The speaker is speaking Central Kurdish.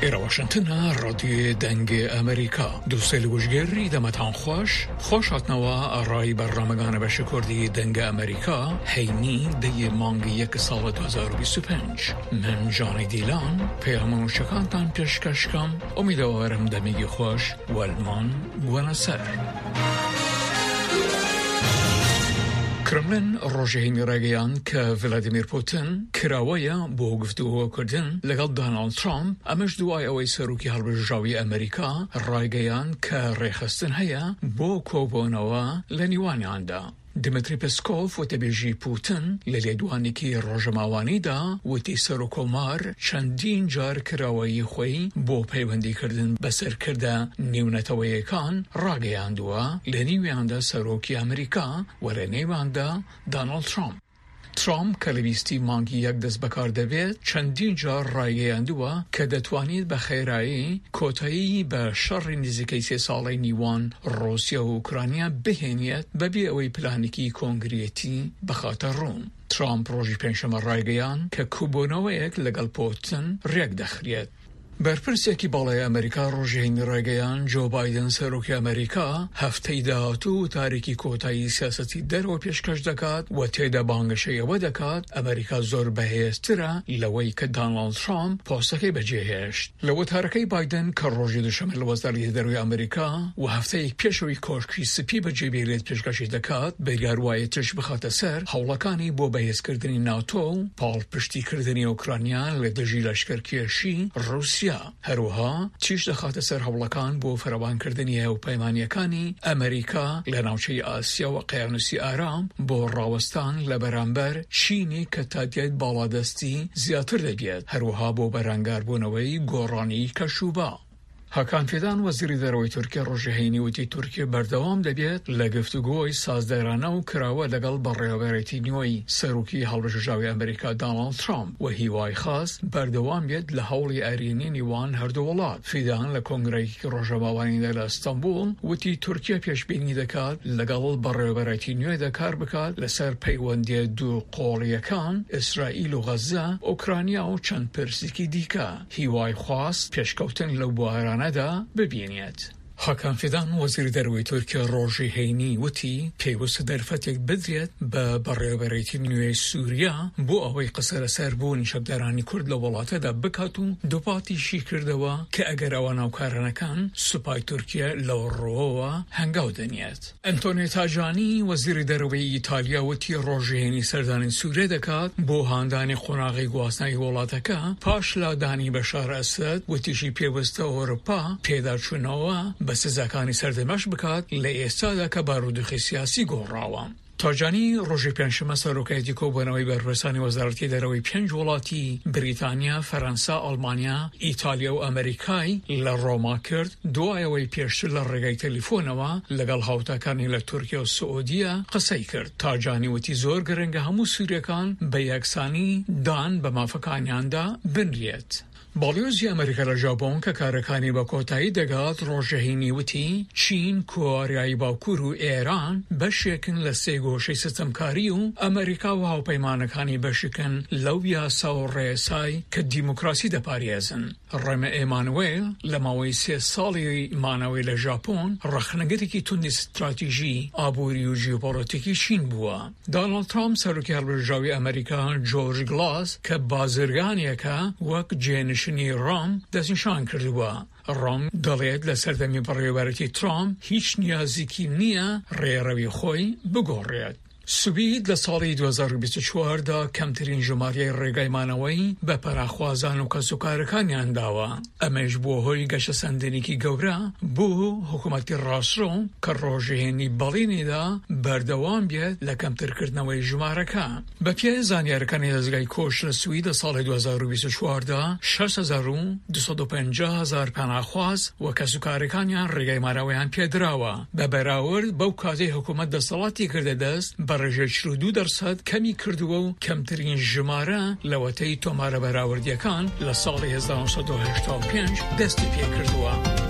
إلى واشنطن راديو دنگ أمريكا دوستي الوجگری دمتان خوش هاتنوا رای برنامه‌گان بش کردی دنگ أمريكا هینی دی مانگ یک سال 2025 من جانی دیلان پیامون و شکانتان پیشکش کم امیدوارم دمیگی خوش والمان بوانسر کرملین ڕۆژهێنی ڕێگەیان کە ڤلادیمیر پوتین کراوەیە بۆ گفتوگۆکردن لەگەڵ دۆناڵد ترامپ ئەمەش دوای ئەوەی سەرۆکی هەڵبژاوی ئەمریکا ڕایگەیان کە ڕێخستن هەیە بۆ کۆبوونەوە لە نیوانیاندا. دمتری پسکۆف وتەبێژی پوتین لە لێدوانێکی ڕۆژەماوانیدا وتی سەرۆکۆمار چەندین جار کراوەیی خۆی بۆ پەیوەندیکردن بەسەرکردە نێونەتەوەیەکان ڕاگەیاندووە لە نیویاندا سەرۆکی ئەمریکا و لە نێواندا دۆناڵد ترامپ کە لە بیستی مانگی یەک دەست بەکار دەبێت چەندین جار ڕایگەیاندووە کە دەتوانێت بە خێرایی کۆتایی بە شەڕی نزیکەی 3 ساڵەی نیوان ڕۆسیا و ئوکرانیا بهێنێت بەبێ ئەوەی پلانێکی کۆنگرێتی بخاتە ڕوون. ترامپ ڕۆژی پێنجشەمە ڕایگەیان کە کوبوونەوەیەک لەگەڵ پوتین ڕێک دەخرێت. بەرپرسێکی باڵای ئەمریکا ڕۆژهێنی ڕێگەیان جۆ بایدن سەرۆکی ئەمریکا هەفتەی داهاتوو تاریکی کۆتایی سیاسەتی دەرەوە پێشکەش دەکات و تێدا بانگەشەیەوە دەکات ئەمریکا زۆر بەهێزترە لەوەی کە دۆناڵد ترامپ پۆستەکەی بەجێهێشت. لە وتارەکەی بایدن کە ڕۆژی دووشەمە لە وەزارەتی دەرەوەی ئەمریکا و هەفتەیەک پێشەوەی کۆشکی سپی بەجێبێرێت پێشکەشی دەکات بەریاروایەتش بخاتە سەر هەوڵەکانی بۆ بەهێزکردنی ناتۆ و پاڵپشتیکردنی ئوکرانیا لە دژی لەشکرکێشی ڕووسیا. هەروەها تیش دەخاتە سەر هەوڵەکان بۆ فراوانکردنی هێوپەیمانیەکانی ئەمریکا لە ناوچەی ئاسیا و قیانوسی ئارام بۆ ڕاوەستان لە بەرامبەر چینی کە تادیایت باڵادەستی زیاتر دەبێت، هەروەها بۆ بەرەنگاربوونەوەی گۆڕانی کەشوبا. هاکان فێدان وەزیری دەرەوەی تورکیا ڕۆژهێنی وتی تورکیا بەردەوام دەبێت لە گفتوگۆی سازدەرانە و کراوە لەگەڵ بەڕێوەبەرێتی نوێی سەرۆکی هەڵبژاردننی ئەمریکا دۆناڵد ترامپ و هیوای خاص بەردەوام بێت لە هەوڵی ئەرێنی نیوان هەردوو وڵات. فێدان لە کۆنگرەیەکی ڕۆژەماوانیدا لە ئەستەمبول وتی تورکیا پێشبینی دەکات لەگەڵ بەڕێوەبەرێتی نوێدا کار بکات لەسەر پەیوەندی دوو قۆڵیەکان ئیسرائیل و غەزە، ئوکرانیا و چەند پرسێکی دیکە. هیوای خاص پێشکەوتن لەو بوارانەدا ببینێت. هاکان فێدان وەزیری دەرەوەی تورکیا ڕۆژهێنی وتی پێویستە دەرفەتێک بدرێت بە بەڕێوەبەرێتی نوێی سووریا بۆ ئەوەی قسە لەسەر بوونی شەکدارانی کورد لە وڵاتەدا بکات و دووپاتیشی کردەوە کە ئەگەر ئەوە ناوکارانەکان سوپای تورکیا لەو ڕۆوە هەنگاو دەنێت. ئەنتۆنیۆ تاجانی وەزیری دەرەوەی ئیتالیا وتی ڕۆژهێنی سەردانی سووریا دەکات بۆ هاندانی قۆناغی گواستنەوەی وڵاتەکە پاش لادانی بەشار ئەسەد وتیشی پێویستە ئەوروپا پێداچوونەوە بە سزاکانی سەردەمەش بکات لە ئێستادا کە بارودۆخی سیاسی گۆڕاوە. تاجانی ڕۆژی پێنجشەمە سەرۆکایەتی کۆبوونەوەی بەرپرسانی وەزارەتی دەرەوەی 5 وڵاتی بریتانیا، فەرەنسا، ئەڵمانیا، ئیتالیا و ئەمریکای لە ڕۆما کرد دوایەوەی پێشتر لە ڕێگای تەلیفۆنەوە لەگەڵ هاوتاکانی لە تورکیا و سعودیە قسەی کرد. تاجانی وتی زۆر گرنگە هەموو سووریەکان بە یەکسانی دان بە مافەکانیاندا بنرێت. باڵیۆزی ئەمریکا لە ژاپۆن کە کارەکانی بە کۆتایی دەگات ڕۆژهێنی وتی چین، کۆریای باکوور و ئێران بەشێکن لە سێ گۆشەی سیستەمکاری و ئەمریکا و هاوپەیمانەکانی بەشکن لەو یاسا و ڕێسای کە دیموکراسی دەپارێزن. ڕێمە ئێمانوێل لە ماوەی 3 ساڵی مانەوەی لە ژاپۆن ڕەخنەگەرێکی توندی ستراتیژی ئابووری و ژیۆپۆلیتیکی چین بووە. دۆناڵد ترامپ سەرۆکی هەڵبژاردنی ئەمریکا جۆرج گلاس کە بازرگانێکە وەک جێنشینی ڕۆم دەستنیشان کردووە. ڕۆم دەڵێت لە سەردەمی بەڕێوەبەرێتی ترامپ هیچ نیازێکی نییە ڕێڕەوی خۆی بگۆڕێت. سوید لە ساڵی 2024دا کەمترین ژمارەی ڕێگایمانەوەی بە پەراخوازان و کەسوکارەکانیان داوە. ئەمەش بۆ هۆی گەشە سەندنێکی گەورە بۆ حکوومەتی ڕاستڕۆ کە ڕۆژهێنی بەڵینیدا بەردەوام بێت لە کەمترکردنەوەی ژمارەکە. بە پێی زانیاریەکانی دەزگای کۆش لە سوید لە ساڵی 2024دا 6,250,000 پەناخواز و کەسوکارەکانیان ڕێگایمانەوەیان پێدراوە. بە بەراورد بەو کاتەی حکوومەت دەسەڵاتی کردە دەست بەڕێژەی 42% کەمی کردووە و کەمترین ژمارە لەوەتەی تۆمارە بەراوردیەکان لە ساڵی 1985 دەستی پێ کردووە.